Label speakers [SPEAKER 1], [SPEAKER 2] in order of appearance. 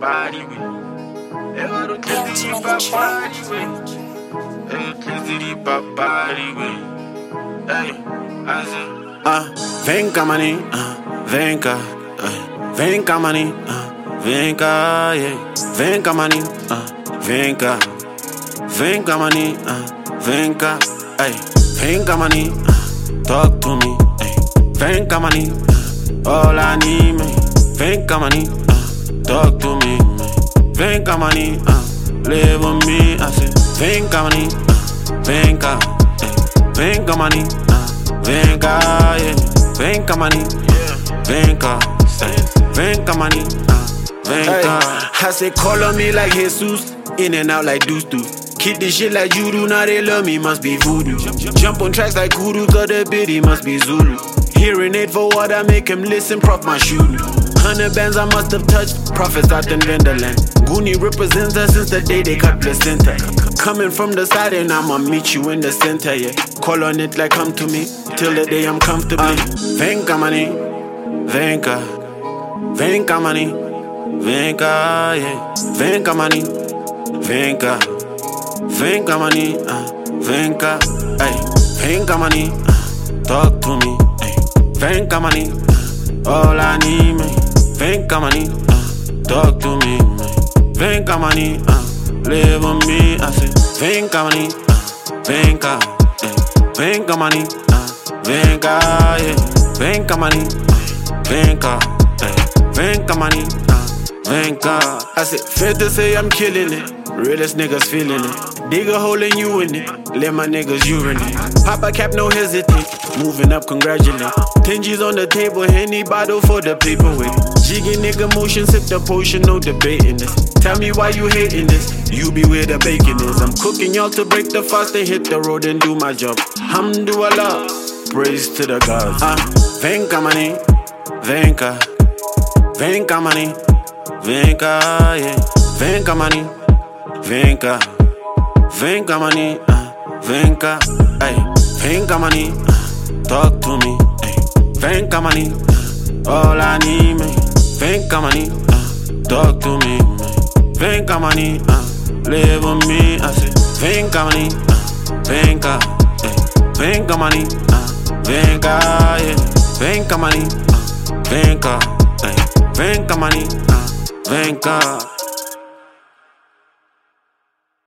[SPEAKER 1] papari, güey. Ego tiziri papari, güey. Ego tiziri papari, güey. Ey, así.
[SPEAKER 2] Vem cá, maninho, vem cá, vem cá, maninho, vem cá, yeah. Vem cá, maninho, vem cá, vem cá, maninho, vem cá, ay. Vem cá, maninho, talk to me, ay. Vem cá, maninho, all I need, me. Vem cá, maninho, talk to me, vem cá, maninho, live with me, I say. Vem cá, maninho, vem cá, vem cá, maninho, vem cá, yeah. Vem cá, maninho, vem cá, vem cá, maninho, vem cá. I say call on me like Jesus, in and out like deuce deuce. Keep this shit like you do, now they love me, must be voodoo. Jump on tracks like kudu, got the biddy, must be Zulu. Hearing it for what I make him listen, prof my shoe. 100 bands I must have touched, prophets out in Vinderland. Goonie represents us since the day they cut placenta. Coming from the side and I'ma meet you in the center, yeah. Call on it like come to me, till the day I'm comfortably. Vem cá, maninho, vem cá, vem cá, maninho, vem cá, yeah. Vem cá, maninho, vem cá, vem cá, maninho, vem cá, ay. Vem cá, maninho, talk to me, ay. Vem cá, maninho, all I need, me. Vem cá, maninho, talk to me, vem cá, maninho, live with me, I say. Vem cá, maninho, vem cá, vem cá, maninho, vem cá, yeah. Vem cá, maninho, vem cá, vem cá, maninho, vem cá. I said, fair to say I'm killing it, realest niggas feeling it. Dig a hole in you in it, let my niggas urinate. Pop a cap, no hesitate, moving up, congratulate. 10 G's on the table, Henny bottle for the paperweight. Jiggy nigga motion, sip the potion, no debating this. Tell me why you hating this, you be where the bacon is. I'm cooking y'all to break the fast, they hit the road and do my job. Hamdulillah, praise to the gods. Vem cá, maninho, vem cá, vem cá, maninho, vem cá, yeah. Vem cá, maninho, vem cá, vem cá, maninho, vem cá, ay. Vem cá, maninho, talk to me, ay. Vem cá, maninho, all I need, me. Vem cá, maninho, talk to me, vem cá, maninho, live with me, I say. Vem cá, maninho, vem cá, vem cá, maninho, vem cá, yeah. Vem cá, maninho, vem cá, vem cá, maninho, vem cá.